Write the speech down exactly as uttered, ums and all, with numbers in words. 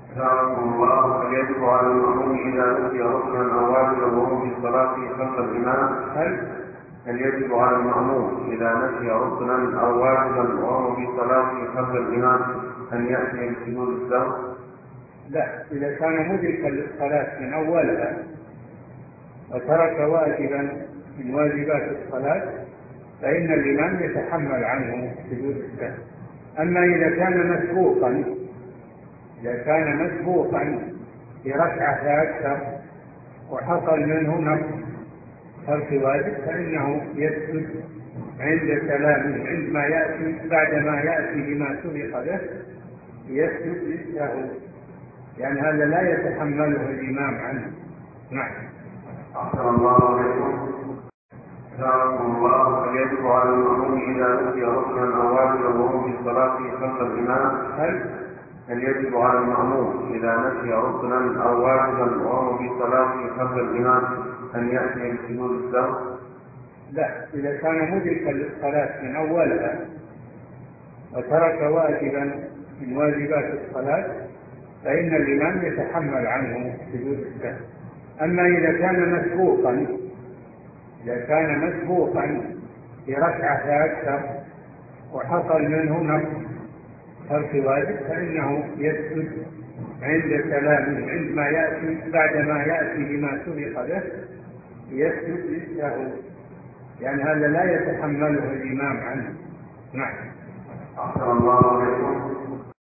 جزاكم الله. هل يجب على المأموم إذا نسي ركنا أو واجبا وهو في صلاته خلف الإمام هل هل يجب على المأموم إذا نسي ركنا أو واجبا وهو في صلاته خلف الإمام أن يأتي بسجود السهو؟ لا، إذا كان مدركا للصلاة من أولها وترك واجبا من واجبات الصلاة فإن الإمام يتحمل عنه سجود السهو. أما إذا كان مسبوقا إذا كان مسبوقا في ركعة فأكثر وحصل منه نقص ترك واجب فإنه يسجد عند سلامه، عندما يأتي بعدما يأتي بما سبق به يسجد للسهو، يعني هذا لا يتحمله الإمام عنه. نعم. أحسن الله عليكم. جزاكم الله. هل يجب على المأموم إذا نسي ركنا أو واجبا وهو في صلاته خلف الإمام هل هل يجب على المأموم إذا نسي ركنا أو واجبا وهو في صلاته خلف الإمام أن يأتي بسجود السهو؟ لا، إذا كان مدركا للصلاة من أولها وترك واجبا من واجبات الصلاة فإن الإمام يتحمل عنه سجود السهو. أما إذا كان مسبوقا إذا كان مسبوقا في ركعة فأكثر وحصل منه نقص ترك واجب فإنه يسجد عند سلامه، عندما يأتي بعدما يأتي بما سبق به يسجد للسهو، يعني هذا لا يتحمله الإمام عنه. نعم. أحسن الله عليكم.